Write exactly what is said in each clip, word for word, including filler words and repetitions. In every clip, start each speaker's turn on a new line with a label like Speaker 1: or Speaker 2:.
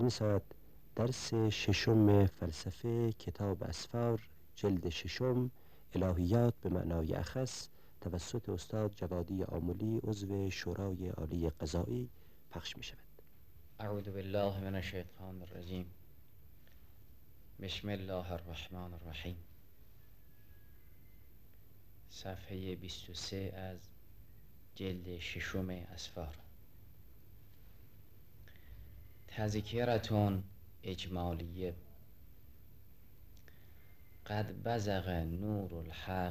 Speaker 1: می‌سازد درس ششم فلسفه کتاب اسفار جلد ششم الهیات به معنای اخص توسط استاد جوادی آملی عضو شورای عالی قضایی پخش می‌شود.
Speaker 2: اعوذ بالله من الشیطان الرجیم. بسم الله الرحمن الرحیم. صفحه بیست و سه از جلد ششم اسفار. تذکرتون اجمالیه. قد بزغ نور الحق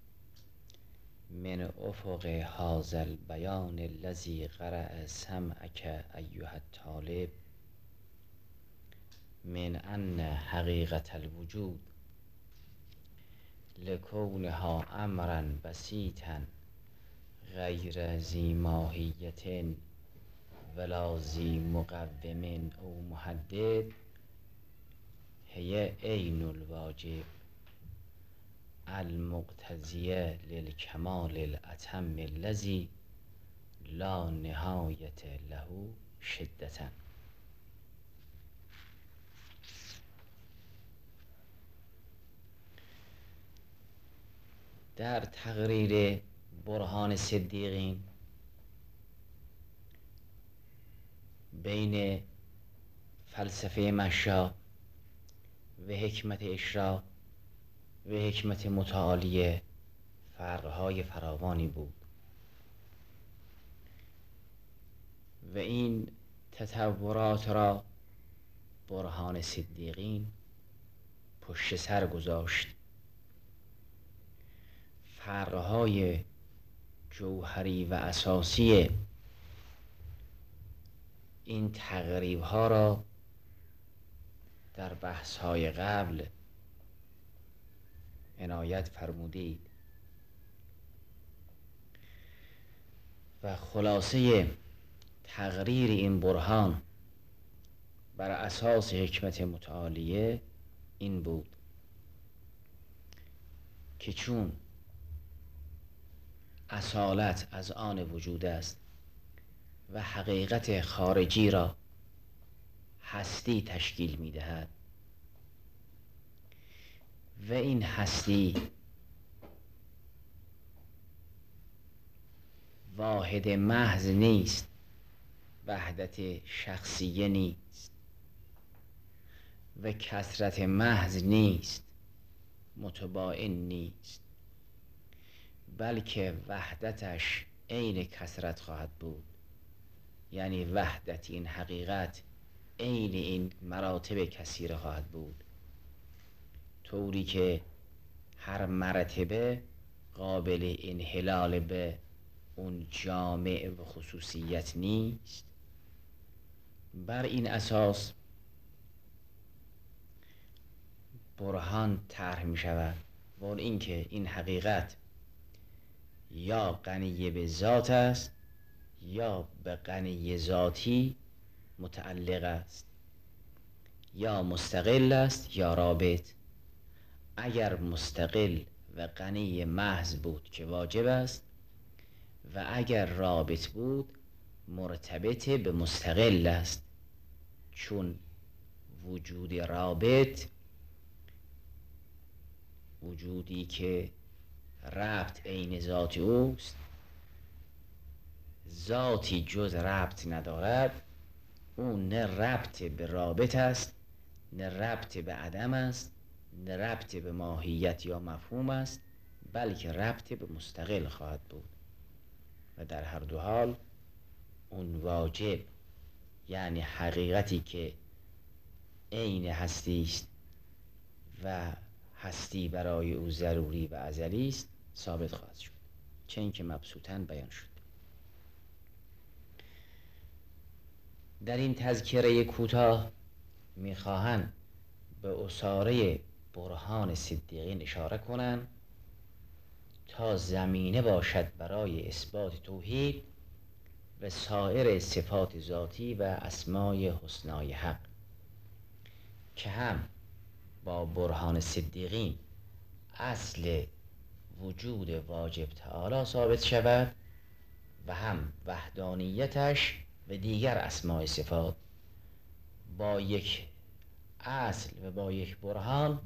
Speaker 2: من افق هذا البیان الذی قرأ سمعک ایها الطالب من ان حقیقت الوجود لکونها امرا بسیطا غیر ذی ماهیة ولا ذی مقوم او محدد هی عین الواجب المقتضیه للکمال الاتم الذی لا نهایت له شدة. در تقریر برهان صدیقین بین فلسفه مشا و حکمت اشراق و حکمت متعالیه فرقهای فراوانی بود و این تطورات را برهان صدیقین پشت سر گذاشت. فرقهای جوهری و اساسی این تقریب ها را در بحث های قبل عنایت فرمودید و خلاصه تقریر این برهان بر اساس حکمت متعالیه این بود که چون اصالت از آن وجود است و حقیقت خارجی را هستی تشکیل می دهد و این هستی واحد محض نیست، وحدت شخصیه نیست و کثرت محض نیست، متباین نیست، بلکه وحدتش عین کثرت خواهد بود. یعنی وحدت این حقیقت عین این مراتب کثیره خواهد بود، طوری که هر مرتبه قابل انحلال به اون جامع و خصوصیت نیست. بر این اساس برهان طرح می شود و اون این که این حقیقت یا غنی به ذات است یا به غنی ذاتی متعلق است، یا مستقل است یا رابط. اگر مستقل و غنی محض بود که واجب است و اگر رابط بود مرتبط به مستقل است، چون وجود رابط وجودی که ربط عین ذات اوست، ذاتی جز ربط ندارد، اون نه ربط به رابط است، نه ربط به عدم است، نه ربط به ماهیت یا مفهوم است، بلکه ربط به مستقل خواهد بود و در هر دو حال اون واجب، یعنی حقیقتی که عین هستی است و هستی برای او ضروری و ازلی است، ثابت خواهد شد، چه اینکه مبسوطاً بیان شد. در این تذکره کوتاه میخواهند به اصاره برهان صدیقین اشاره کنند تا زمینه باشد برای اثبات توحید و سایر صفات ذاتی و اسمای حسنای حق که هم با برهان صدیقین اصل وجود واجب تعالی ثابت شود و هم وحدانیتش و دیگر اسماء صفات با یک اصل و با یک برهان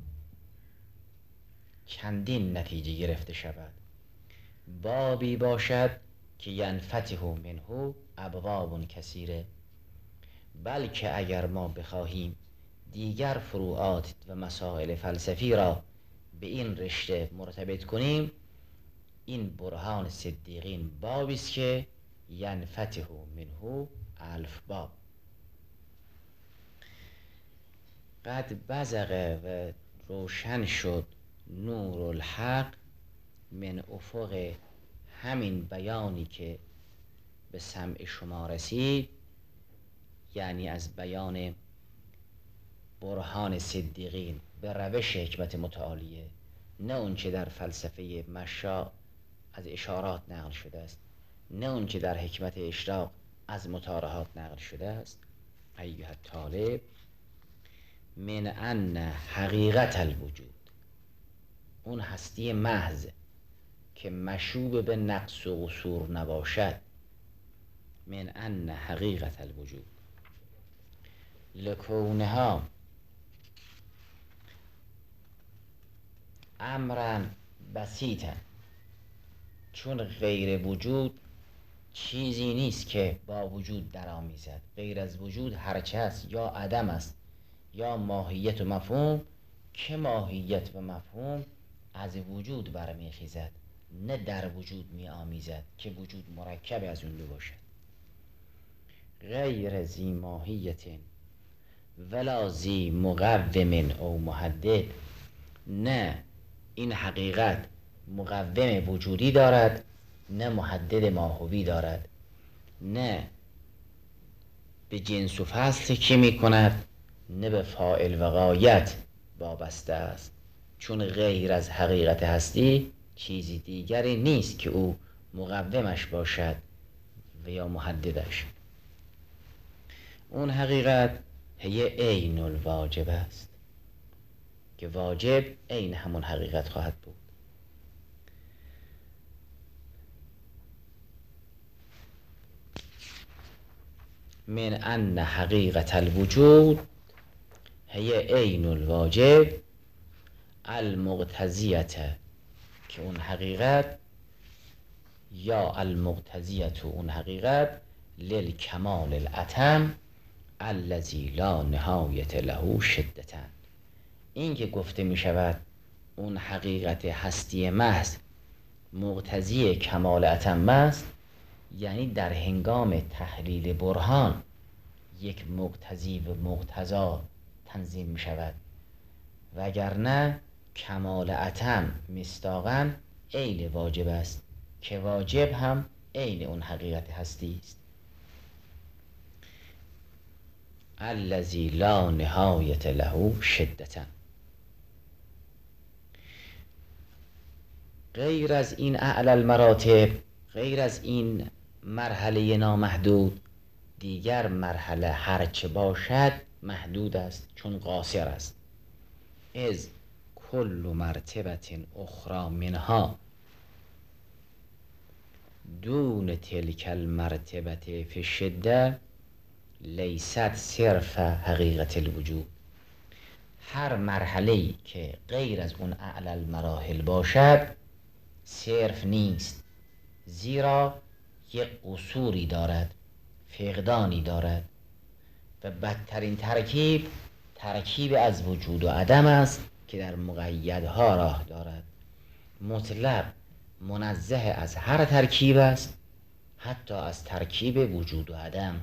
Speaker 2: چندین نتیجه گرفته شود. بابی باشد که ینفتح منه ابواب کثیره، بلکه اگر ما بخواهیم دیگر فروعات و مسائل فلسفی را به این رشته مرتبط کنیم، این برهان صدیقین بابی است که ینفتح منه الف باب. قد بزغ و روشن شد نور الحق من افق همین بیانی که به سمع شما رسید، یعنی از بیان برهان صدیقین به روش حکمت متعالیه، نه اون چه در فلسفه مشا از اشارات نقل شده است، نه اون چه در حکمت اشراق از مطارحات نقل شده است. ایها الطالب، من ان حقیقت الوجود، اون هستی محض که مشوب به نقص و قصور نباشد، من ان حقیقت الوجود لکونها امرا بسیطا، چون غیر وجود چیزی نیست که با وجود در آمیزد. غیر از وجود هرچه است یا عدم است یا ماهیت و مفهوم، که ماهیت و مفهوم از وجود برمیخیزد، نه در وجود می آمیزد که وجود مرکب از اون دو باشد. غیر زی ماهیت ولا زی مقوم او محدد، نه این حقیقت مقوم وجودی دارد، نه محدد ماهوی دارد، نه به جنس و فصل که می کند، نه به فاعل و غایت وابسته است. چون غیر از حقیقت هستی چیزی دیگری نیست که او مقومش باشد و یا محددش. اون حقیقت هی عین الواجب است که واجب عین همون حقیقت خواهد بود. من ان حقیقت الوجود هی عین الواجب المقتضیت، که اون حقیقت یا المقتضیت اون حقیقت للکمال الاتم الذی لا نهایت له شدتا، این که گفته می شود اون حقیقت هستی محض مقتضی کمال اتم است، یعنی در هنگام تحلیل برهان یک مقتضی و مقتضا تنظیم می شود، وگرنه کمال اتم مصداقاً عین واجب است که واجب هم عین اون حقیقت هستی است. الذی لا نهایت له شدتا. غیر از این اعلی المراتب، غیر از این مرحله نامحدود، دیگر مرحله هرچه باشد محدود است، چون قاصر است. از کل مرتبت اخرى منها دون تلک المرتبت فی الشده لیست صرف حقیقت الوجود. هر مرحله‌ای که غیر از اون اعلی المراحل باشد صرف نیست، زیرا یک قصوری دارد، فقدانی دارد، و بدترین ترکیب ترکیب از وجود و عدم است که در مقیدها راه دارد. مطلق منزه از هر ترکیب است، حتی از ترکیب وجود و عدم.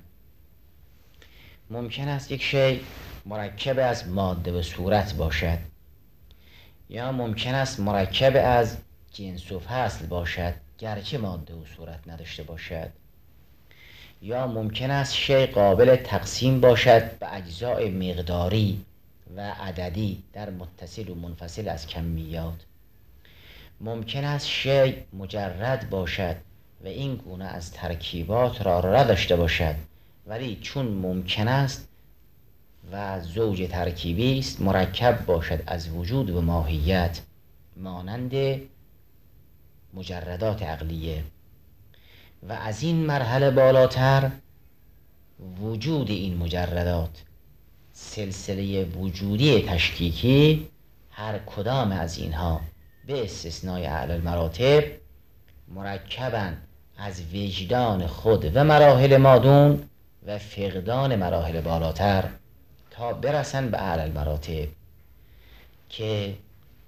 Speaker 2: ممکن است یک شی مرکب از ماده و صورت باشد، یا ممکن است مرکب از جنس و فصل باشد گرچه ماده و صورت نداشته باشد، یا ممکن است شی قابل تقسیم باشد به اجزاء مقداری و عددی در متصل و منفصل از کمیات. ممکن است شی مجرد باشد و این گونه از ترکیبات را نداشته باشد، ولی چون ممکن است و زوج ترکیبی است مرکب باشد از وجود و ماهیت، مانند مجردات عقلیه. و از این مرحله بالاتر وجود این مجردات سلسله وجودی تشکیکی هر کدام از اینها به استثنای اعلی المراتب مرکباً از وجدان خود و مراحل مادون و فقدان مراحل بالاتر تا برسن به اعلی المراتب که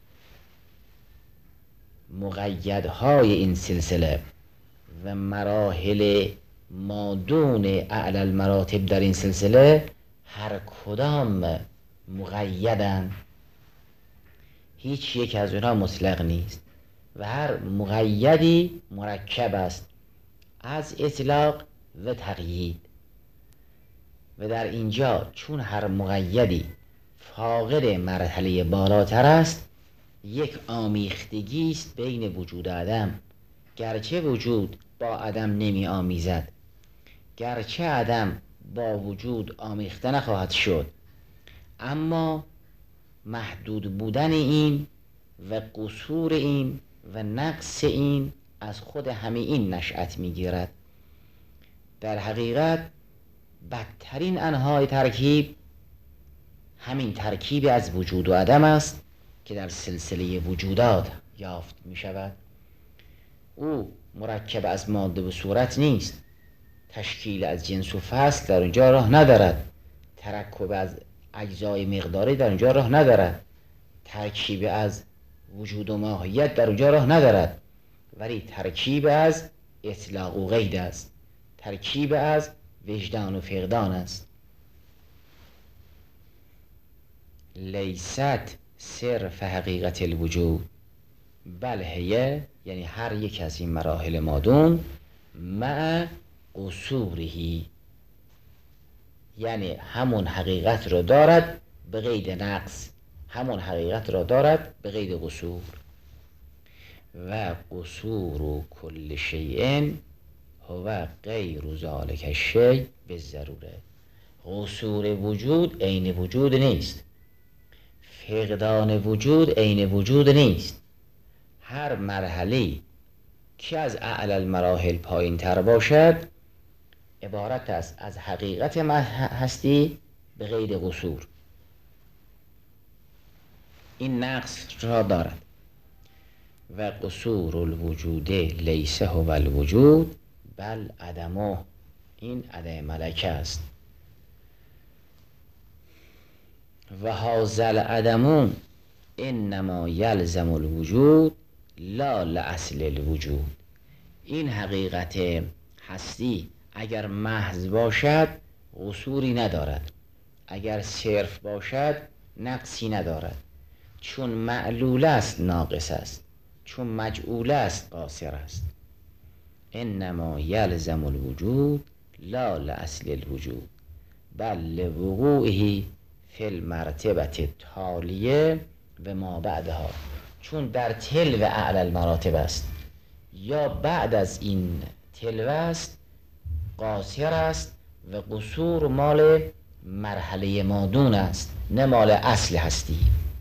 Speaker 2: مقیدهای این سلسله و مراحل مادون اعلی المراتب در این سلسله هر کدام مقیدن، هیچ یک از اونها مطلق نیست و هر مقیدی مرکب است از اطلاق و تقیید. و در اینجا چون هر مقیدی فاقد مرحله بالاتر است، یک آمیختگی است بین وجود و عدم. گرچه وجود با عدم نمی آمیزد، گرچه عدم با وجود آمیخته نخواهد شد، اما محدود بودن این و قصور این و نقص این از خود همه این نشأت میگیرد. در حقیقت بدترین انواع ترکیب همین ترکیب از وجود و عدم است که در سلسله وجودات یافت می شود. او مرکب از ماده و صورت نیست، تشکیل از جنس و فصل در اونجا راه ندارد، ترکب از اجزای مقداری در اونجا راه ندارد، ترکیب از وجود و ماهیت در اونجا راه ندارد، ولی ترکیب از اطلاق و قید است، ترکیب از وجدان و فقدان است. لیست صرف حقیقت الوجود بل هیه، یعنی هر یک از این مراحل مادون مع قصورهی، یعنی همون حقیقت را دارد به قید نقص، همون حقیقت را دارد به قید قصور. و قصور کل شیء هو غیر ذلک الشیء بالضروره. قصور وجود عین وجود نیست، فقدان وجود عین وجود نیست. هر مرحله که از اعلی المراحل پایین تر باشد عبارت است از حقیقت هستی به قید قصور، این نقص را دارد. و قصور الوجود لیس هو الوجود بل عدمه، این عدم ملکه است. و هذا العدم انما یلزم الوجود لا لاصل الوجود. این حقیقت هستی اگر محض باشد قصوری ندارد، اگر صرف باشد نقصی ندارد. چون معلول است ناقص است، چون مجعول است قاصر است. انما یلزم الوجود لا لاصل الوجود بل لوقوعه فی المرتبه التالیه و ما بعدها. چون در تلو اعلی المراتب است یا بعد از این تلو است قاصر است و قصور مال مرحله مادون است نه مال اصل هستی.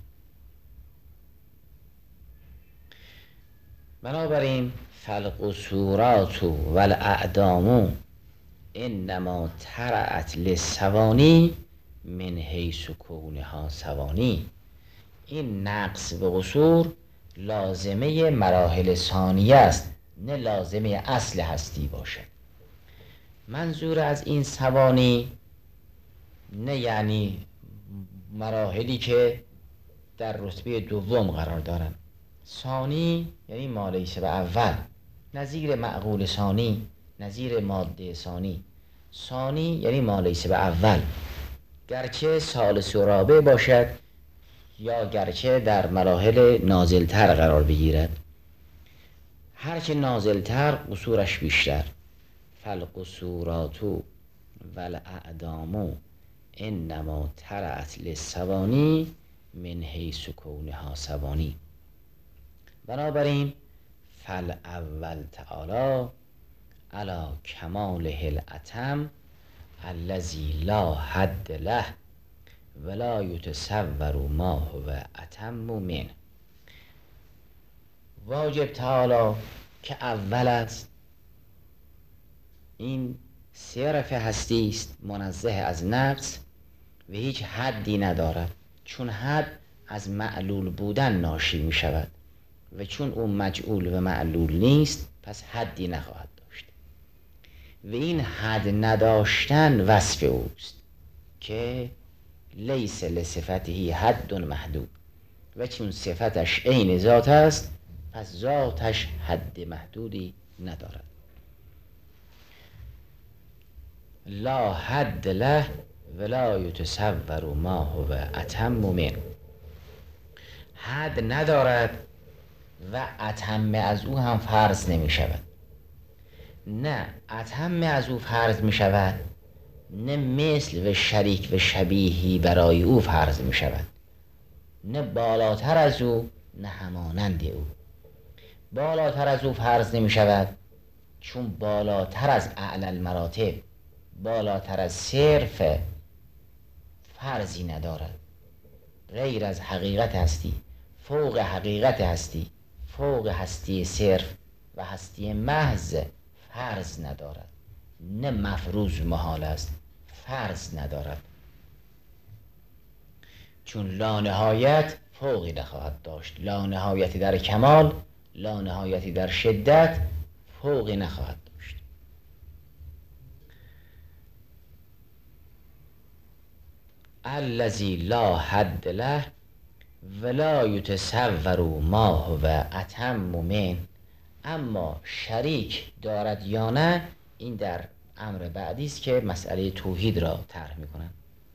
Speaker 2: بنابراین فالقصورات والاعدام انما ترعت للثوانی من حیث کونها ثوانی. این نقص و قصور لازمه مراحل ثانیه است نه لازمه اصل هستی باشد. منظور از این ثوانی نه یعنی مراحلی که در رتبه دوم قرار دارند. ثانی یعنی ما لیس به اول، نظیر معقول ثانی، نظیر ماده ثانی. ثانی یعنی ما لیس به اول، گرچه ثالث و رابع باشد یا گرچه در مراحل نازلتر قرار بگیرد. هرچه نازلتر قصورش بیشتر. فالقصورات والاعدام انما ترعت للثوانی من حیث کونها ثوانی. بنابراین فالاول تعالی علی کماله الاتم الذی لا حد له ولا یتصور ما هو اتم منه. واجب تعالی که اول است، این صرف هستی است منزه از نقص و هیچ حدی ندارد، چون حد از معلول بودن ناشی می شود و چون او مجعول و معلول نیست پس حدی نخواهد داشت و این حد نداشتن وصف اوست که لیس لصفته حد محدود و چون صفتش عین ذات است پس ذاتش حد محدودی ندارد. لا حد له ولا یتصور ما هو اتم منه. حد ندارد و اتم از او هم فرض نمی شود. نه اتم از او فرض می شود، نه مثل و شریک و شبیهی برای او فرض می شود، نه بالاتر از او نه همانند او. بالاتر از او فرض نمی شود چون بالاتر از اعلی المراتب، بالاتر از صرف فرضی ندارد. غیر از حقیقت هستی، فوق حقیقت هستی، فوق هستی صرف و هستی محض فرض ندارد. نه مفروض محال است، فرض ندارد. چون لا نهایت فوقی نخواهد داشت، لا نهایتی در کمال، لا نهایتی در شدت فوقی نخواهد داشت. الذی لا حد له ولا یتصور ما هو اتم منه. اما شریک دارد یا نه این در امر بعدی است که مسئله توحید را طرح می‌کنند.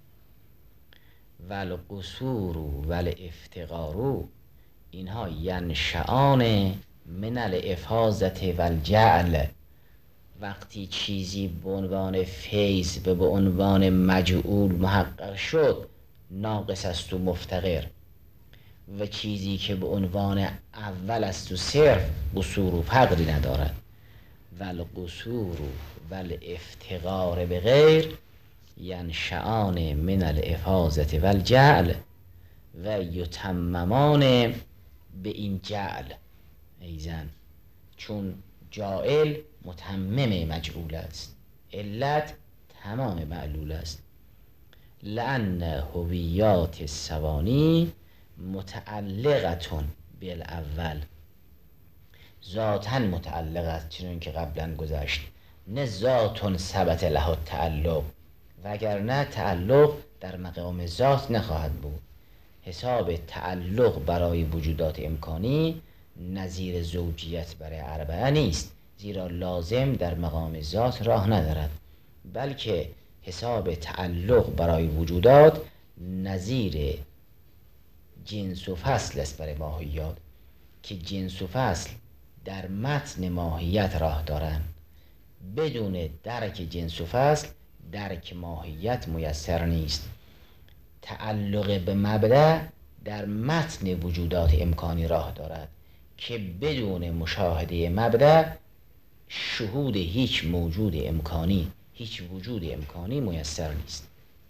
Speaker 2: والقصور والافتقار اینها ینشأان من الافاضة والجعل. وقتی چیزی به عنوان فیض و به عنوان مجعول محقق شد ناقص است و مفتقر، و چیزی که به عنوان اول است و صرف قصور و فقری ندارد. والقصور والافتقار به غیر ینشأان من الافاضة والجعل و یتممان به این جعل ایزن، چون جاعل متمم مجعول است، علت تمام معلول است. لأن هویات الثوانی متعلقتون بالاول، ذاتاً متعلق است چنان که قبلا گذشت، نه ذاتون ثبت له التعلق، وگرنه تعلق در مقام ذات نخواهد بود. حساب تعلق برای وجودات امکانی نظیر زوجیت برای اربعه نیست، زیرا لازم در مقام ذات راه ندارد، بلکه حساب تعلق برای وجودات نظیر جنس و فصل است برای ماهیات، که جنس و فصل در متن ماهیت راه دارند. بدون درک جنس و فصل درک ماهیت میسر نیست. تعلق به مبدأ در متن وجودات امکانی راه دارد که بدون مشاهده مبدأ شهود هیچ موجود امکانی، هیچ وجود امکانی میسر نیست.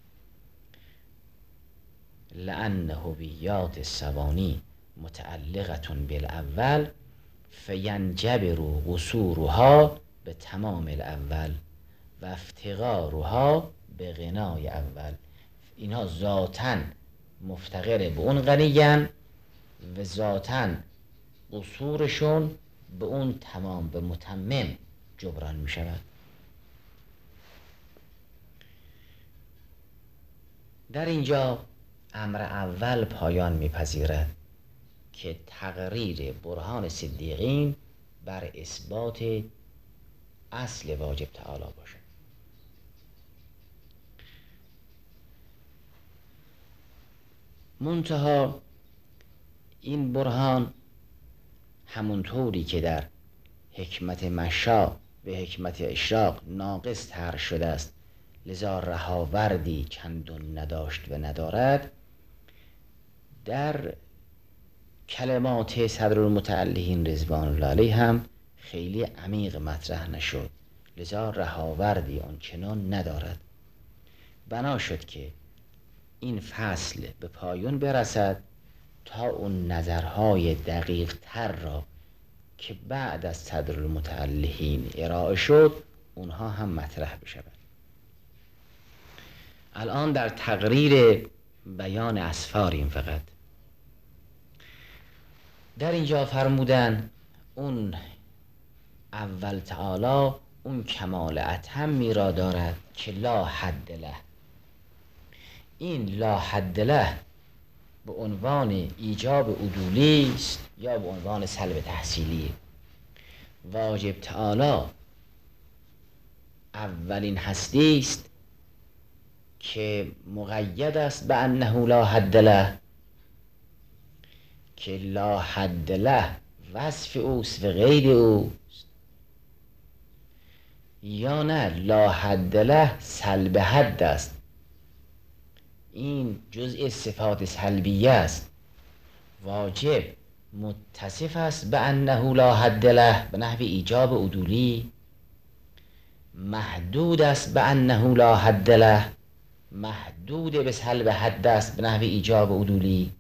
Speaker 2: لأن هویات الثوانی متعلقتون بالاول فینجبر قصورها به تمام الاول و افتقارها به غنای اول. اینها ذاتاً مفتقر به اون غنیان و ذاتاً قصورشون به اون تمام به متمم جبران می شود. در اینجا امر اول پایان میپذیرد که تقریر برهان صدیقین بر اثبات اصل واجب تعالی باشد. منتها این برهان همونطوری که در حکمت مشا و حکمت اشراق ناقص طرح شده است، لذا رهاوردی چندان نداشت و ندارد، در کلمات صدرالمتعلقین رضوان الله علیه هم خیلی عمیق مطرح نشد، لذا رهاوردی آنچنان ندارد. بنا شد که این فصل به پایان برسد تا اون نظرهای دقیق تر را که بعد از صدرالمتعلقین ارائه شد اونها هم مطرح بشود. الان در تقریر بیان اسفاریم. فقط در اینجا فرمودن اون اول تعالی اون کمال اتمی را دارد که لا حد له. این لا حد له به عنوان ایجاب عدولی است یا به عنوان سلب تحصیلی. واجب تعالی اولین هستی است که مقید است به انه لا حد له، که لا حد له وصف اوست و غیر اوست، یا نه لا حد له سلب حد است. این جزء صفات سلبیه است. واجب متصف است به انه لا حد له به نحو ایجاب عدولی، محدود است به انه لا حد له، محدود به سلب حد است به نحو ایجاب عدولی،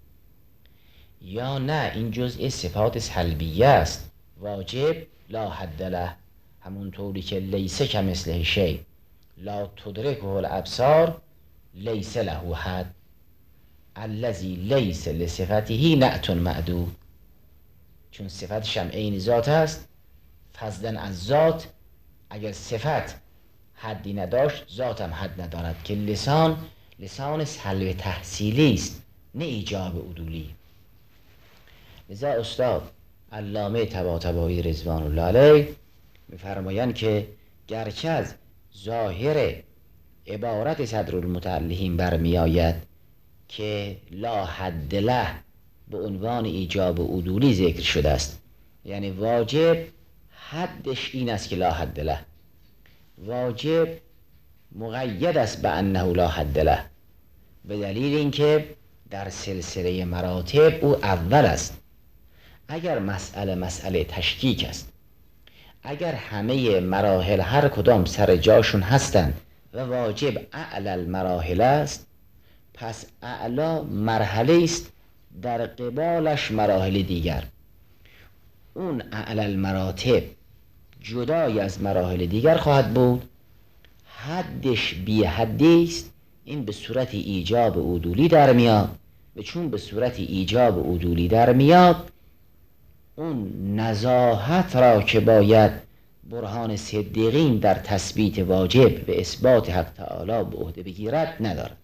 Speaker 2: یا نه این جزء صفات سلبیه است. واجب لا حد له، همون طوری که لیس کمثله شیء لا تدرکه الابصار لیس له حد الذی لیس لصفته نعت معدود. چون صفتش هم عین ذات است، فضلا از ذات، اگر صفت حدی نداشت ذات هم حد ندارد، که لسان لسان سلب تحصیلی است نه ایجاب عدولی. لذا استاد علامه طباطبایی رضوان الله علیه می‌فرمایند که گرچه از ظاهر عبارت صدر المتعلهین برمی آید که لا حد له به عنوان ایجاب عدولی ذکر شده است، یعنی واجب حدش این است که لا حد له، واجب مقید است به انه لا حد له، به دلیل اینکه در سلسله مراتب او اول است. اگر مسئله مسئله تشکیک است، اگر همه مراحل هر کدام سر جاشون هستند و واجب اعلی المراحل است، پس اعلی مرحله است در قبالش مراحل دیگر. اون اعلی المراتب جدای از مراحل دیگر خواهد بود، حدش بی حدی است، این به صورت ایجاب عدولی در میاد و چون به صورت ایجاب عدولی در میاد، اون نزاهت را که باید برهان صدیقین در تثبیت واجب و اثبات حق تعالی به عهده بگیرد ندارد.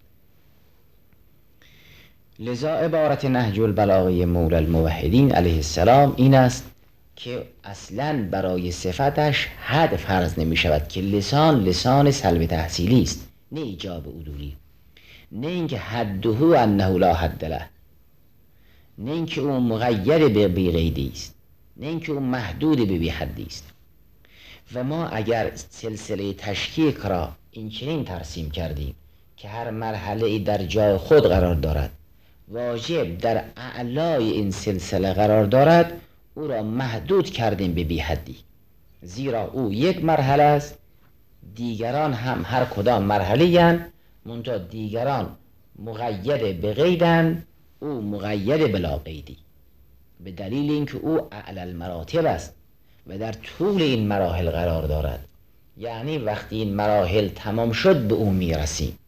Speaker 2: لذا عبارت نهج البلاغه مولا الموحدین علیه السلام این است که اصلا برای صفتش حد فرض نمی شود، که لسان لسان سلب تحصیلی است نه ایجاب عدولی، نه اینکه حده انه لا حد له، نه اینکه اون مقید به بی قیدی است، نه اینکه اون محدود به بی حدی است. و ما اگر سلسله تشکیک را این چنین ترسیم کردیم که هر مرحله در جای خود قرار دارد، واجب در اعلای این سلسله قرار دارد، او را محدود کردیم به بی حدی، زیرا او یک مرحله است، دیگران هم هر کدام مرحله اند، منتها دیگران مقید به قیدند، او مقید بلا قیدی، به دلیل اینکه او اعلی المراتب است و در طول این مراحل قرار دارد. یعنی وقتی این مراحل تمام شد به او میرسیم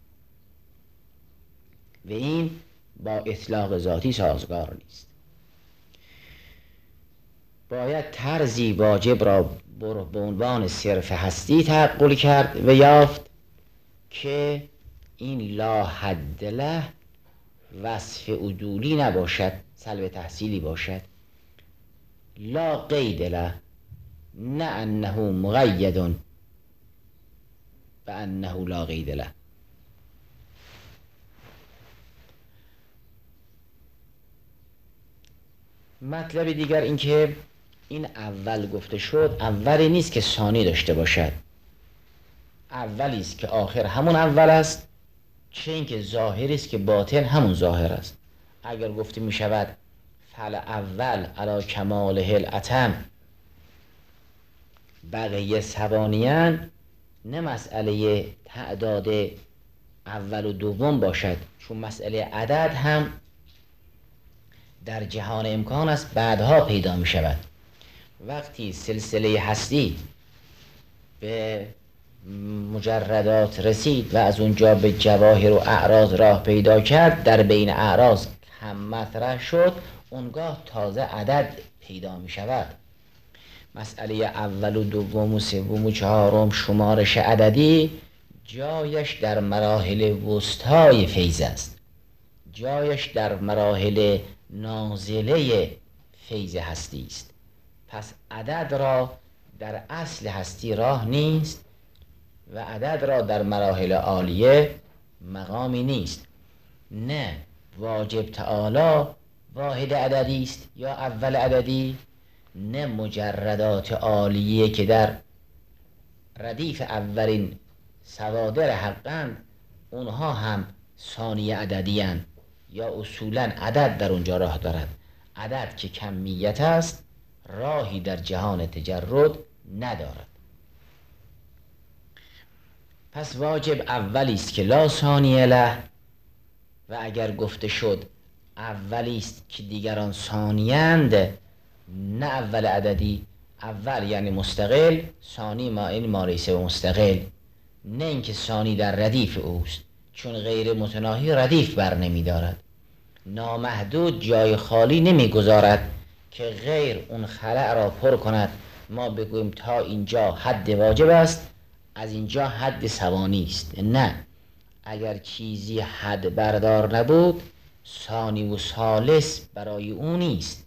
Speaker 2: و این با اطلاق ذاتی سازگار نیست. باید طرزی واجب را به عنوان صرف هستی تعقل کرد و یافت که این لا حد له وصف عدولی نباشد، سلب تحصیلی باشد، لا قید له، نه انه مقید و انه لا قید له. مطلب دیگر این که این اول گفته شد اولی نیست که ثانی داشته باشد، اولی است که آخر همون اول است، چه اینکه ظاهری است که باطن همون ظاهر است. اگر گفته می شود فعل اول علی کماله الاتم بقیه ثوانیان، نه مسئله تعداد اول و دوم باشد، چون مسئله عدد هم در جهان امکان است بعدها پیدا می شود. وقتی سلسله هستی به مجردات رسید و از اونجا به جواهر و اعراض راه پیدا کرد، در بین اعراض کم مطرح شد، اونگاه تازه عدد پیدا می شود. مسئله اول و دوم و سوم و چهارم شمارش عددی جایش در مراحل وسطای فیض است، جایش در مراحل نازله فیض هستی است. پس عدد را در اصل هستی راه نیست و عدد را در مراحل عالیه مقامی نیست. نه واجب تعالی واحد عددی است یا اول عددی، نه مجردات عالیه که در ردیف اولین سوادر حقند اونها هم ثانی عددی هستند یا اصولا عدد در اونجا راه دارد. عدد که کمیت است راهی در جهان تجرد ندارد. پس واجب اولی است که لا ثانی له، و اگر گفته شد اولی است که دیگران ثانی‌اند، نه اول عددی. اول یعنی مستقل، ثانی ما این ما لیس و مستقل، نه اینکه ثانی در ردیف اوست، چون غیر متناهی ردیف بر نمی دارد. نامحدود جای خالی نمی گذارد که غیر اون خلأ را پر کند. ما بگوییم تا اینجا حد واجب است، از اینجا حد ثوانی است. نه، اگر چیزی حد بردار نبود ثانی و ثالث برای او نیست.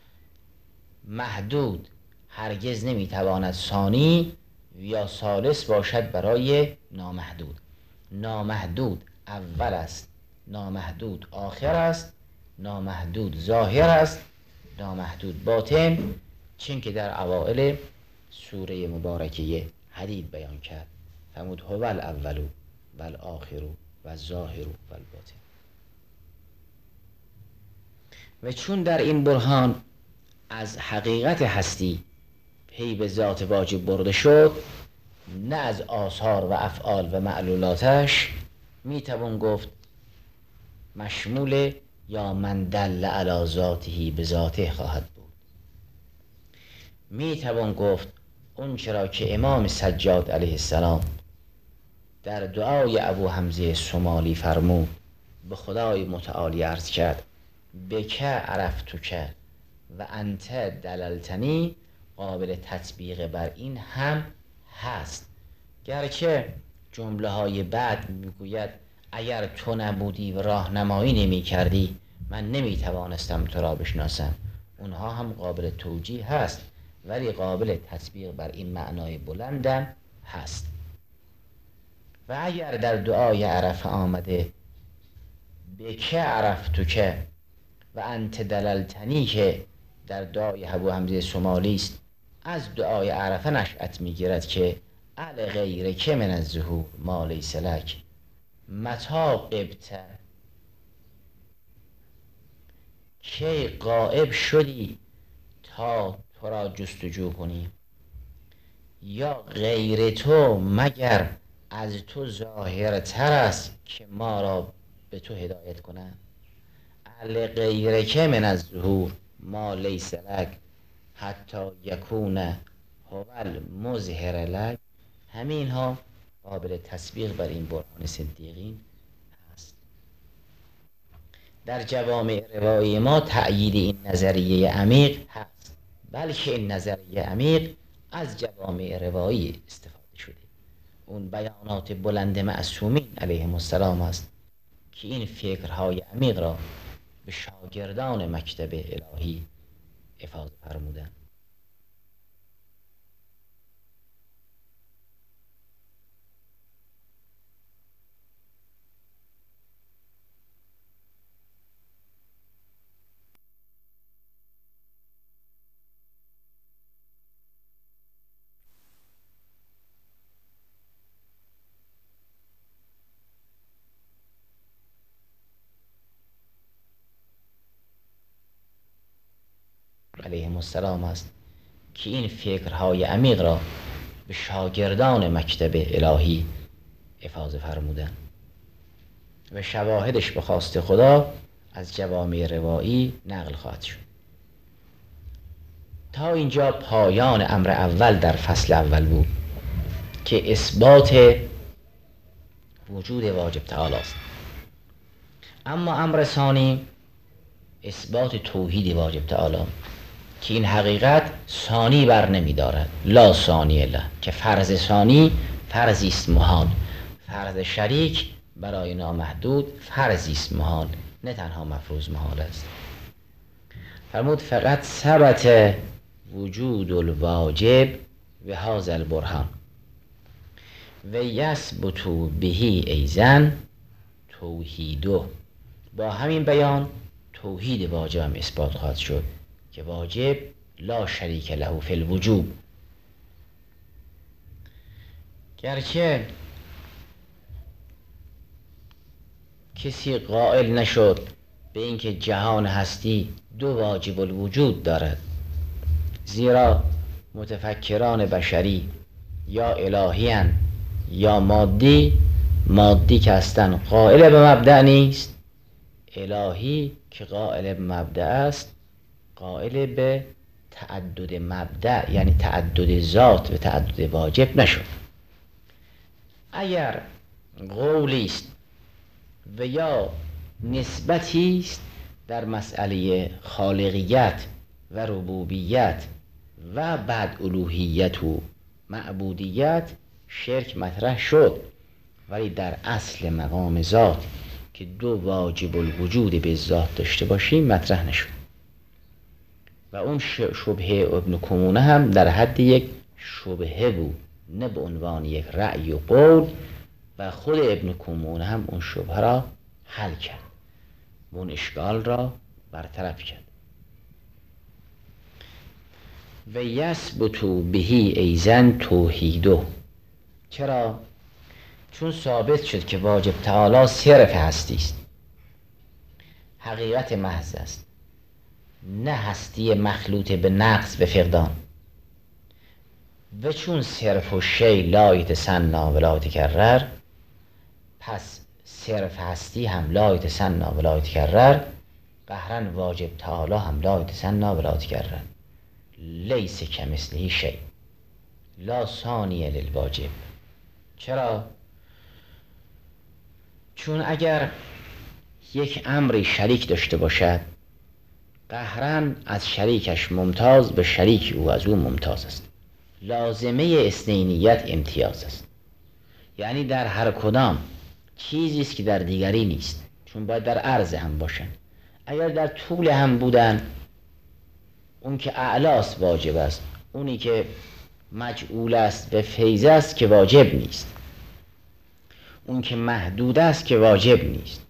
Speaker 2: محدود هرگز نمیتواند ثانی یا ثالث باشد برای نامحدود. نامحدود اول است، نامحدود آخر است، نامحدود ظاهر است، نامحدود باطن، چون که در اوائل سوره مبارکه حدید بیان کرد. فرمود هو الاول و الاخر و الظاهر و الباطن. و چون در این برهان از حقیقت هستی پی به ذات واجب برده شد، نه از آثار و افعال و معلولاتش، میتوان گفت مشمول یا من دل علی ذاته به ذاته خواهد بود. میتوان گفت اون چرا که امام سجاد علیه السلام در دعای ابو حمزه سمالی فرمود، به خدای متعالی عرض کرد بک عرفتک و انت دللتنی، قابل تطبیق بر این هم هست. گرچه جمله های بعد میگوید اگر تو نبودی و راهنمایی نمی کردی من نمی توانستم تو را بشناسم، اونها هم قابل توجیه هست، ولی قابل تطبیق بر این معنای بلندم هست. و اگر در دعای عرفه آمده بک عرفتک و انت دللتنی که در دعای ابو حمزه سمالی است، از دعای عرفه نشأت میگیرد که ال غیر که من الظهور ما لیس لک متا غبت، کی غائب شدی تا تو را جستجو کنیم، یا غیر تو مگر از تو ظاهرتر است که ما را به تو هدایت کنند. ال غیر که من الظهور ما لیس لک حتی یکون هو المظهر لک، همین ها قابل تطبیق بر این برهان صدیقین هست. در جوامع روایی ما تأیید این نظریه عمیق هست، بلکه این نظریه عمیق از جوامع روایی استفاده شده. اون بیانات بلند معصومین علیهم السلام است که این فکرهای عمیق را به شاگردان مکتب الهی افاضه فرمودند. علیهم السلام است که این فکرهای عمیق را به شاگردان مکتب الهی افاضه فرمودند و شواهدش به خواست خدا از جوامع روایی نقل خواهد شد. تا اینجا پایان امر اول در فصل اول بود که اثبات وجود واجب تعالی است. اما امر ثانی اثبات توحید واجب تعالی که این حقیقت ثانی بر نمی دارد، لا ثانی له، که فرض ثانی فرضی است محال، فرض شریک برای نامحدود فرضی است محال، نه تنها مفروض محال است. فرمود فقط ثبت وجود الواجب و هذا البرهان و یثبت بهی ایضا توحیده. با همین بیان توحید واجب هم اثبات خواهد شد که واجب لا شریک له فی الوجوب. گرچه کسی قائل نشد به اینکه جهان هستی دو واجب الوجود دارد، زیرا متفکران بشری یا الهیان یا مادی، مادی که هستن قائل به مبدأ نیست، الهی که قائل به مبدأ است قائل به تعدد مبدأ یعنی تعدد ذات و تعدد واجب نشد. اگر قولی است و یا نسبتی است در مسئله خالقیت و ربوبیت و بعد الوهیت و معبودیت شرک مطرح شد، ولی در اصل مقام ذات که دو واجب الوجود به ذات داشته باشیم مطرح نشد. و اون شبهه ابن کمونه هم در حد یک شبهه بود، نه به عنوان یک رأی و قول، و خود ابن کمونه هم اون شبهه را حل کرد، اون اشکال را برطرف کرد. و یثبت بهی ایضا توحیده. چرا؟ چون ثابت شد که واجب تعالی صرف هستی است، حقیقت محض است، نه هستی مخلوط به نقص به فقدان. و چون صرف و شی لا یتثنی و لا یتکرر، پس صرف هستی هم لا یتثنی و لا یتکرر، قهرا واجب تعالی هم لا یتثنی و لا یتکرر. لیس کمثله شی، لا ثانی للواجب. چرا؟ چون اگر یک امری شریک داشته باشد، قهرا از شریکش ممتاز به شریک او از او ممتاز است. لازمه اثنینیت امتیاز است، یعنی در هر کدام چیزی است که در دیگری نیست، چون باید در عرض هم باشن. اگر در طول هم بودن، اون که اعلاست واجب است، اونی که مجعول است و فیض است که واجب نیست، اون که محدود است که واجب نیست.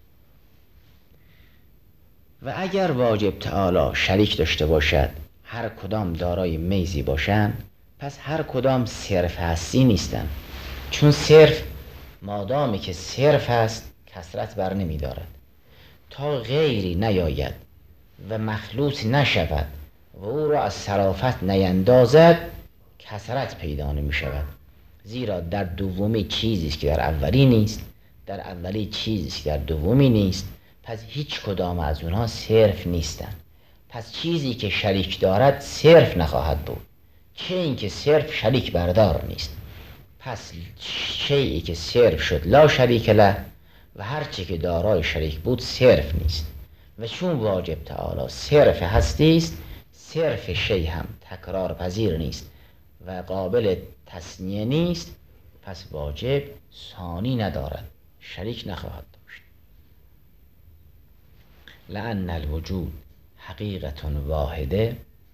Speaker 2: و اگر واجب تعالی شریک داشته باشد، هر کدام دارای میزی باشند، پس هر کدام صرف هستی نیستند، چون صرف مادامی که صرف هست کثرت بر نمی دارد. تا غیری نیاید و مخلوط نشود و او را از صرافت نیندازد، کثرت پیدا نمی شود. زیرا در دومی چیزی که در اولی نیست، در اولی چیزی که در دومی نیست، پس هیچ کدام از اونها صرف نیستند. پس چیزی که شریک دارد صرف نخواهد بود، چه اینکه صرف شریک بردار نیست. پس شیئی که صرف شد لا شریک له، و هرچی که دارای شریک بود صرف نیست. و چون واجب تعالی صرف هستی است، صرف شی هم تکرار پذیر نیست و قابل تثنیه نیست، پس واجب ثانی ندارد، شریک نخواهد داشت. لأن الوجود حقیقت واحده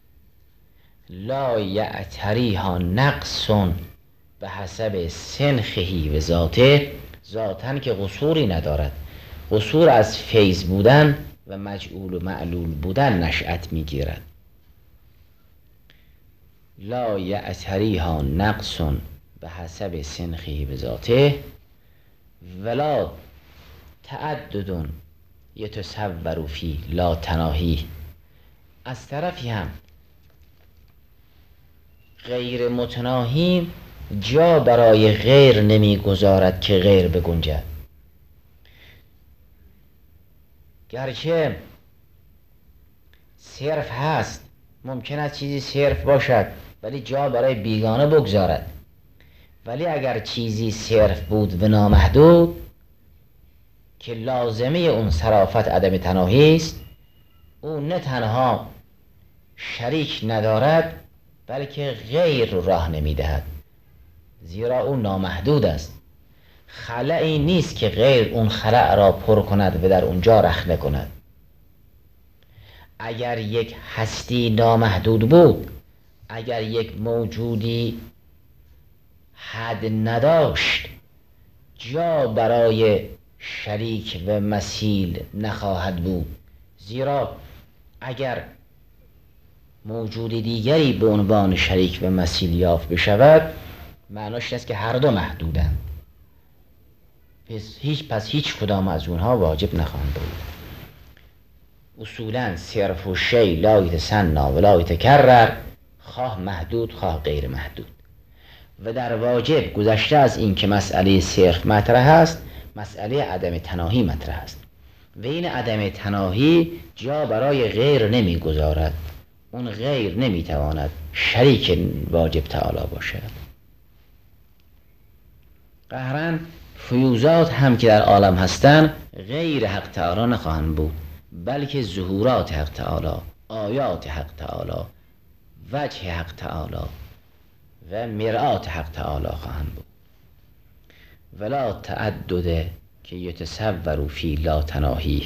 Speaker 2: لا یعتریها نقص به حسب سنخهی و ذاته. ذاتن که قصوری ندارد، قصور از فیض بودن و مجعول و معلول بودن نشأت میگیرد. لا یعتریها نقص به حسب سنخهی و ذاته ولا تعدد یتصور فی لا تناهی. از طرفی هم غیر متناهی جا برای غیر نمیگذارد که غیر بگنجد. گرچه صرف هست، ممکن است چیزی صرف باشد ولی جا برای بیگانه بگذارد. ولی اگر چیزی صرف بود و نامحدود که لازمه اون صرافت عدم تناهی است، او نه تنها شریک ندارد بلکه غیر رو راه نمیدهد، زیرا او نامحدود است. خلایی نیست که غیر اون خلأ را پر کند و در اونجا رخنه کند. اگر یک هستی نامحدود بود، اگر یک موجودی حد نداشت، جا برای شریک و مثیل نخواهد بود، زیرا اگر موجود دیگری به عنوان شریک و مثیل یافت بشود، معناش است که هر دو محدودند. پس هیچ پس هیچ کدام از اونها واجب نخواهند بود. اصولا صرف و شی لا یتثنی و لا یتکرر، خواه محدود خواه غیر محدود. و در واجب گذشته از این که مسئله صرف مطرح است، مسئله عدم تناهی مطرح است و این عدم تناهی جا برای غیر نمیگذارد. اون غیر نمیتواند شریک واجب تعالی باشد. قهرن فیوزات هم که در عالم هستند غیر حق تعالی نخواهند بود، بلکه ظهورات حق تعالی، آیات حق تعالی، وجه حق تعالی و مرآت حق تعالی خواهند بود. ولا تعدد که یتصور فی لا تناهی.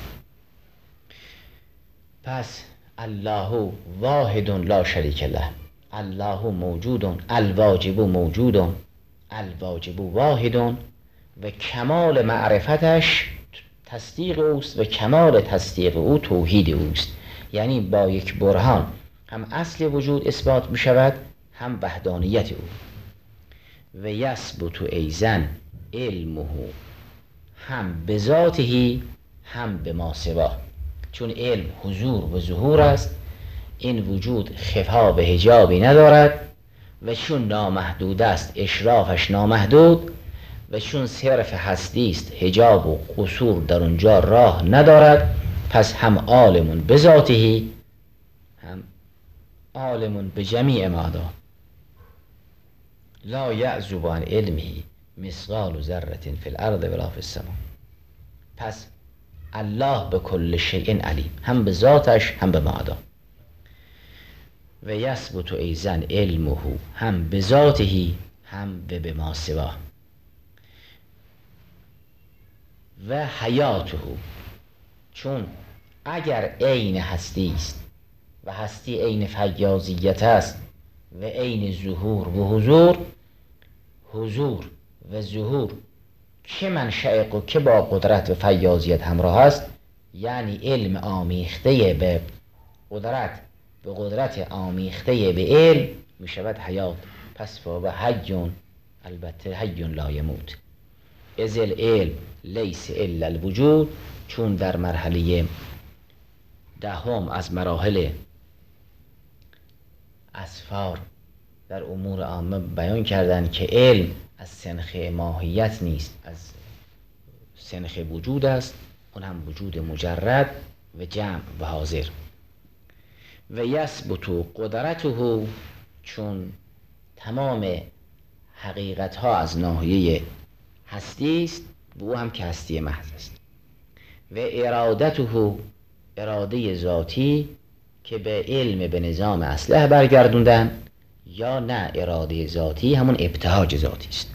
Speaker 2: پس الله واحد لا شریک له، الله موجود، الواجب موجود، الواجب واحد و کمال معرفتش تصدیق اوست و کمال تصدیق او توحید اوست. یعنی با یک برهان هم اصل وجود اثبات می شود، هم وحدانیت او. و یثبت ایضا علمه هم به ذاته هم به ما سواه. چون علم حضور و ظهور است، این وجود خفا به حجابی ندارد و چون نامحدود است اشرافش نامحدود و چون صرف هستی است حجاب و قصور در اونجا راه ندارد. پس هم عالم به ذاته هم عالم به جمیع مادا، لا یعزب عن علمه مثقال ذره فی الارض ولا فی السماء. پس الله به کل شیء علیم، هم به ذاتش هم به مادا. و یثبت ایضا علمه هم به ذاته هم به به ما سواه. و حیاته، چون اگر عین هستی است و هستی عین فیاضیت است و عین ظهور و حضور، حضور و ظهور که منشأ و که با قدرت و فیاضیت همراه است، یعنی علم آمیخته به قدرت به قدرت آمیخته به علم می شود حیات. پس و حی، البته حی لا یموت، از العلم لیس الا الوجود. چون در مرحله دهم از مراحل اسفار در امور عامه بیان کردند که علم از سنخ ماهیت نیست، از سنخ وجود است، اون هم وجود مجرد و جمع و حاضر. و یثبت قدرته، چون تمام حقیقت ها از ناحیه هستی است و او هم که هستی محض است. و ارادته، اراده ذاتی که به علم به نظام اصلح برگردوندن، یا نه اراده ذاتی همون ابتهاج ذاتی است.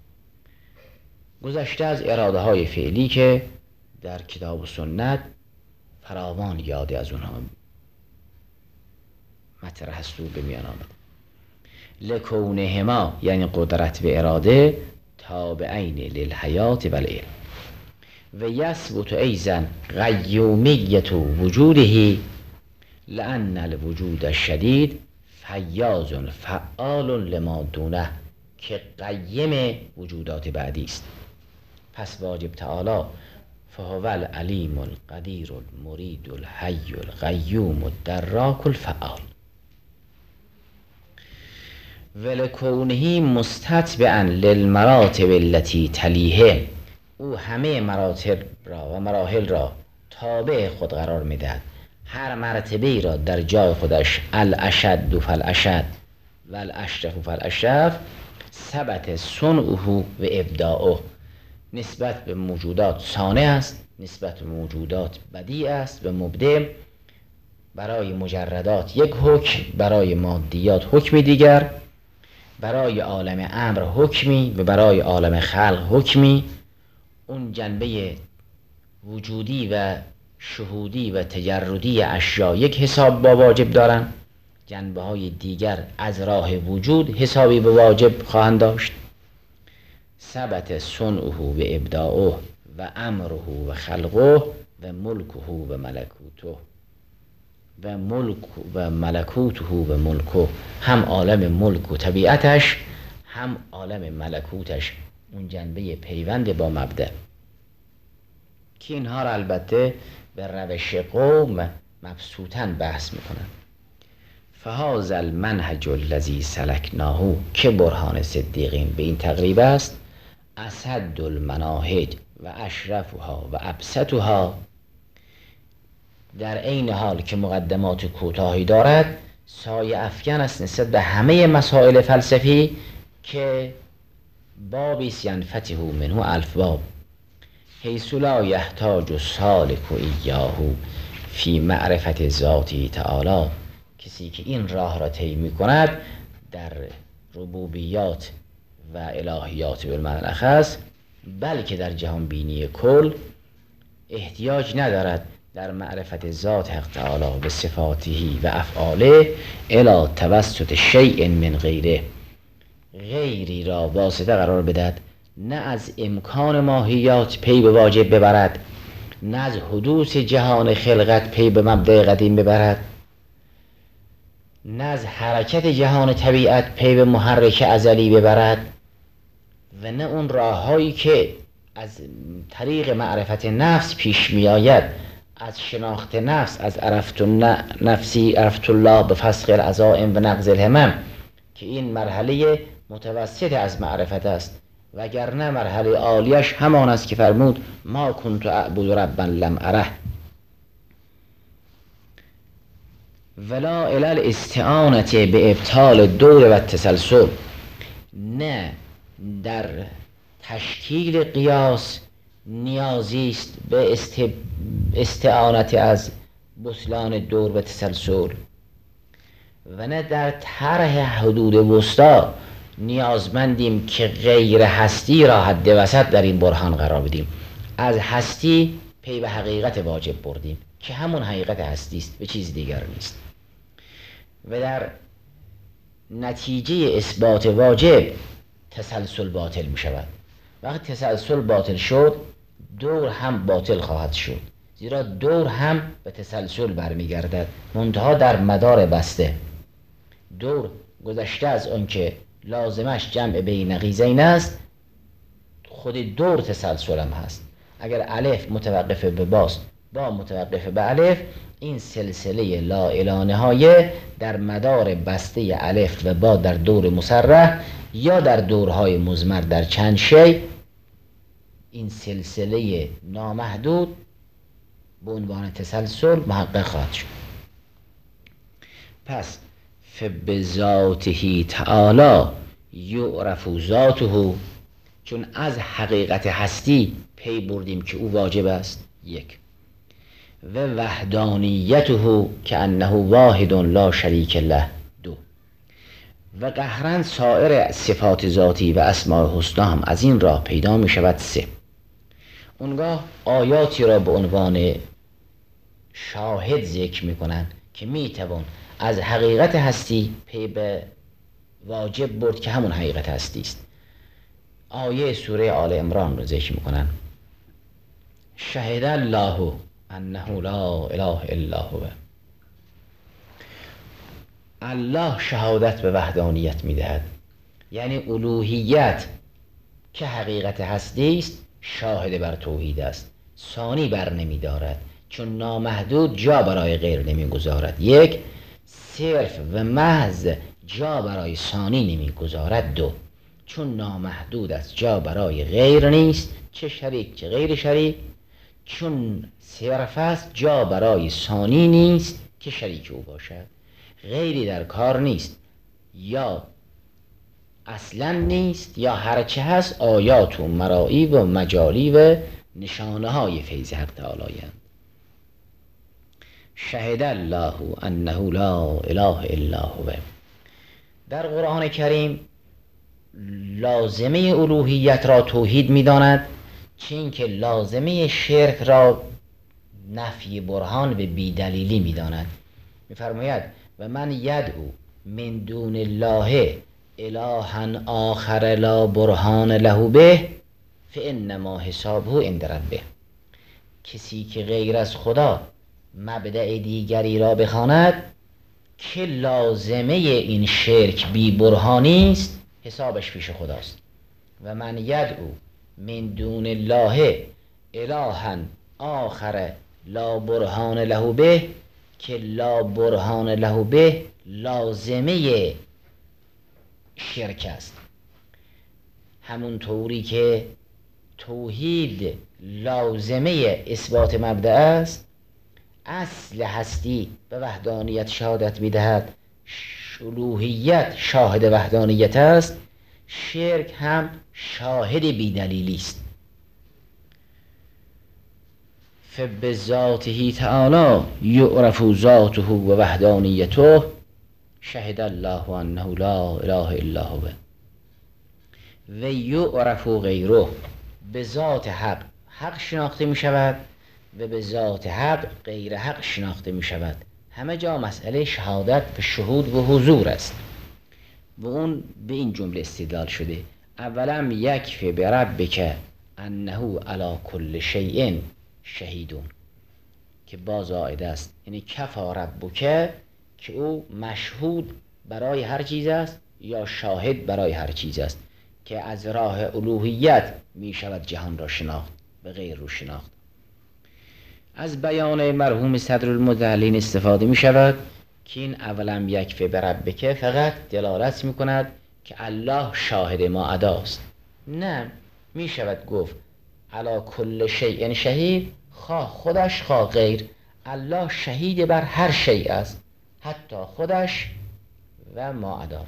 Speaker 2: گذشته از اراده های فعلی که در کتاب و سنت فراوان یادی از اونها مطرح است و به میان آمد. لکونهما یعنی قدرت و اراده تابعین للحیات و العلم. و یثبت ایضا قیومیت وجوده لأن الوجود الشدید فیاض فعال لما دونه، که قیم وجودات بعدی است. پس واجب تعالی فهو العلیم القدیر المرید الحی القیوم الدراک الفعال. ولکونه مستتبعا للمراتب التي تلیه، او همه مراتب را و مراحل را تابع خود قرار میدهد. هر مرتبه را در جای خودش الاشد فالاشد و الاشرف فالاشرف ثبت صنعه و ابداعه، نسبت به موجودات صانع است، نسبت به موجودات بدیع است و مبدع. برای مجردات یک حکم، برای مادیات حکمی دیگر، برای عالم امر حکمی و برای عالم خلق حکمی. اون جنبه وجودی و شهودی و تجردی اشیا یک حساب با واجب دارن، جنبه های دیگر از راه وجود حسابی به واجب خواهند داشت. ثبت صنعه و ابداعه و امره و خلقه و ملکه و ملکوته و ملک و ملکوته و ملکه، هم عالم ملک و طبیعتش، هم عالم ملکوتش، اون جنبه پیوند با مبدأ، که اینها را البته به روش قوم مبسوطاً بحث میکنن. فهذا المنهج الذی سلکناه، که برهان صدیقین به این تقریب است، اسد المناهج و اشرفها و ابسطها، در عین حال که مقدمات کوتاهی دارد، سایه افکن است نسبت به همه مسائل فلسفی که بابی است ینفتح منه الف باب، حیث لا یحتاج السالک ایاه فی معرفت ذاته تعالی. کسی که این راه را طی می‌کند در ربوبیات و الهیات بالمعنی اخص، بلکه در جهان بینی کل احتیاج ندارد در معرفت ذات حق تعالی به صفاته و افعاله الی توسط شیء من غیره، غیری را واسطه قرار بدهد، نه از امکان ماهیات پی به واجب ببرد، نه از حدوث جهان خلقت پی به مبدأ قدیم ببرد، نه از حرکت جهان طبیعت پی به محرک ازلی ببرد، و نه اون راههایی که از طریق معرفت نفس پیش می آید، از شناخت نفس، از عرفت نفسی عرفت الله به فسخ العزائم و نقض الهمم، که این مرحله متوسط از معرفت است، وگرنه مرحله عالیش همان است که فرمود ما کنت اعبد ربا لم اره. ولا الی الاستعانة به ابطال دور و التسلسل، نه در تشکیل قیاس نیازی است به استعانت از بطلان دور و تسلسل، و نه در طرح حدود وسطا نیازمندیم که غیر هستی را حد وسط در این برهان قرار بدیم. از هستی پی به حقیقت واجب بردیم که همون حقیقت هستی است، به چیز دیگر نیست، و در نتیجه اثبات واجب تسلسل باطل می شود. وقتی تسلسل باطل شد، دور هم باطل خواهد شد، زیرا دور هم به تسلسل برمی گردد، منتها در مدار بسته. دور گذشته از اون که لازمش جمع بین نقیضین است، خود دور تسلسل هم هست. اگر الف متوقف به باست، با متوقف به الف، این سلسله لا الی نهایه در مدار بسته الف و با در دور مصرح یا در دورهای مضمر در چند شی، این سلسله نامحدود به عنوان تسلسل محقق خواهد شد. پس فبذاته تعالی یعرف ذاته، چون از حقیقت هستی پی بردیم که او واجب است، یک، و وحدانیته که انه واحد لا شریک له، دو، و قهرن سایر صفات ذاتی و اسماء حسنا هم از این راه پیدا می شود، سه. اونگاه آیاتی را به عنوان شاهد ذکر می کنند که می توان از حقیقت هستی پی به واجب برد که همون حقیقت هستی است. آیه سوره آل عمران رو ذکر می کنند: شهد الله انه لا اله الا هو. الله شهادت به وحدانیت می دهد، یعنی الوهیت که حقیقت هستی است شاهد بر توحید است، ثانی بر نمی دارد، چون نامحدود جا برای غیر نمی گذارد، یک، صرف و محض جا برای ثانی نمی گذارد، دو، چون نامحدود است جا برای غیر نیست، چه شریک چه غیر شریک، چون صرف است جا برای ثانی نیست که شریک او باشد، غیری در کار نیست، یا اصلا نیست یا هرچه هست آیات و مرائی و مجاری و نشانه های فیض حق تعالی هستند. شهد الله انه لا اله الا هو. در قرآن کریم لازمه الوهیت را توحید می‌داند، چون که لازمه شرک را نفی برهان به بیدلیلی می‌داند. می‌فرماید و من یدعو من دون الله الها آخر لا برهان له به فانما حسابه عند ربه. کسی که غیر از خدا مبدأ دیگری را بخواند که لازمه این شرک بی برهانی است، حسابش پیش خداست. و من یدعو من دون الله الها آخر لا برهان له به، که لا برهان له به لازمه شرک است. همون طوری که توحید لازمه اثبات مبدأ است، اصل هستی به وحدانیت شهادت میدهد، الوهیت شاهد وحدانیت است، شرک هم شاهد بیدلیلی است. فبذاته تعالی یعرف ذاته و وحدانیته. شهد الله انه لا اله الا هو و یعرف غیره. به ذات حق حق شناخته می شود و به ذات حق غیر حق شناخته می شود. همه جا مسئله شهادت و شهود و حضور است و اون به این جمله استدلال شده: اولم یکفی بربک انه علی کل شیء شهیدون، که باز آیده است، یعنی کفا ربک، که او مشهود برای هر چیز است یا شاهد برای هر چیز است، که از راه الوهیت می شود جهان را شناخت به غیر رو شناخت. از بیان مرحوم صدرالمتعلین استفاده می شود که این اولم یکفی بربک فقط دلالت می کند که الله شاهد ما اداست. نه، می شود گفت علی کل شیء شهید، خواه خودش خواه غیر، الله شهید بر هر شیء است، حتی خودش و ما عدا.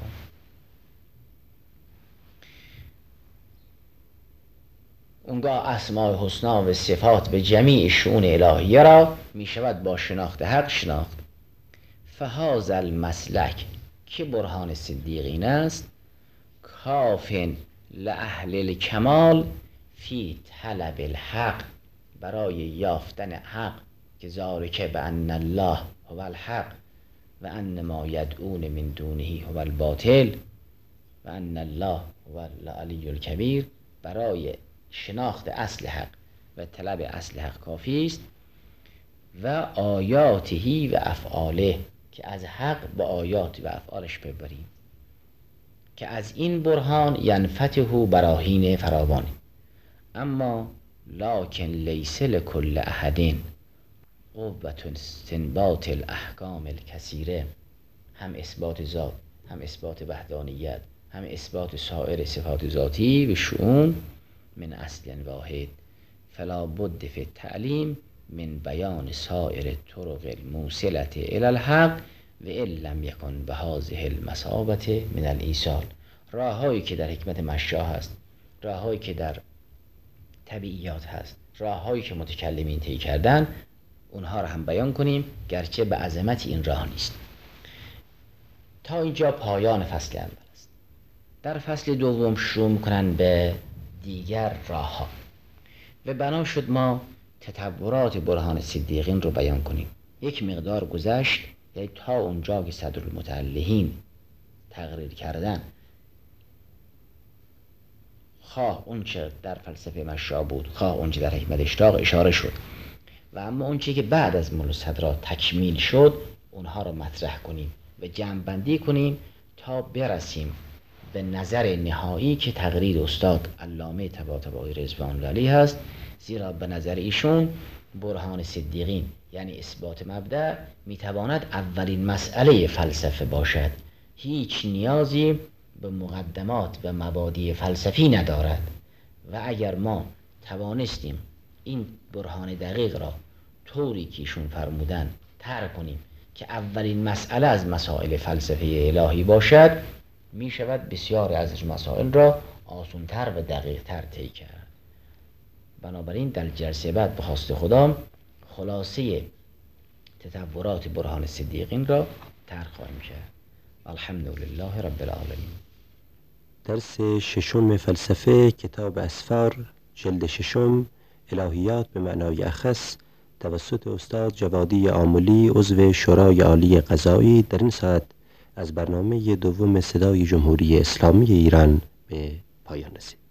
Speaker 2: اونگاه اسماء حسنا و صفات به جمیع شؤون الهیه را می شود با شناخت حق شناخت. فهذا المسلک که برهان صدیقین است، کافن لأهل الکمال فی طلب الحق، برای یافتن حق، که ذالک بأن الله هو الحق و ان ما یدعون من دونه هو الباطل و ان الله هو العلی الکبیر. برای شناخت اصل حق و طلب اصل حق کافی است. و آیاته و افعاله، که از حق به آیات و افعالش ببریم، که از این برهان ینفتح براهین فراوان. اما لکن لیس لکل احد قوة استنباط الاحکام الکثیره. هم اثبات ذات، هم اثبات وحدانیت، هم اثبات سایر صفات ذاتی و شؤون من اصل واحد. فلا بد فی التعلیم من بیان سایر طرق الموصلة الی الحق و ان لم یکن بهذه المثابة من الایصال. راههایی که در حکمت مشاء هست، راههایی که در طبیعیات هست، راههایی که متکلمین طی کردن، اونها را هم بیان کنیم، گرچه به عظمت این راه نیست. تا اینجا پایان فصل اول است. در فصل دوم شروع میکنن به دیگر راه ها و بنا شد ما تطورات برهان صدیقین رو بیان کنیم. یک مقدار گذشت، یعنی تا اونجا که صدرالمتعلین تقریر کردن، خواه اون چه در فلسفه مشاء بود، خواه اون چه در حکمت اشراق اشاره شد، و اما اون چه که بعد از مولا صدرا تکمیل شد، اونها رو مطرح کنیم و جمع بندی کنیم تا برسیم به نظر نهایی که تقریر استاد علامه طباطبایی رضوان علیه هست. زیرا به نظر ایشون برهان صدیقین یعنی اثبات مبدأ میتواند اولین مسئله فلسفه باشد، هیچ نیازی به مقدمات و مبادی فلسفی ندارد. و اگر ما توانستیم این برهان دقیق را طوری که ایشون فرمودن طرح کنیم که اولین مسئله از مسائل فلسفه الهی باشد، می شود بسیاری از مسائل را آسان‌تر و دقیق‌تر طی کرد. بنابراین در جلسه بعد به خواست خدا خلاصه تطورات برهان صدیقین را طرح خواهیم کرد. الحمدلله رب العالمین.
Speaker 1: درس ششم فلسفه کتاب اسفار جلد ششم الهیات به معنای اخص توسط استاد جوادی آملی عضو شورای عالی قضایی در این ساعت از برنامه دوم صدای جمهوری اسلامی ایران به پایان رسید.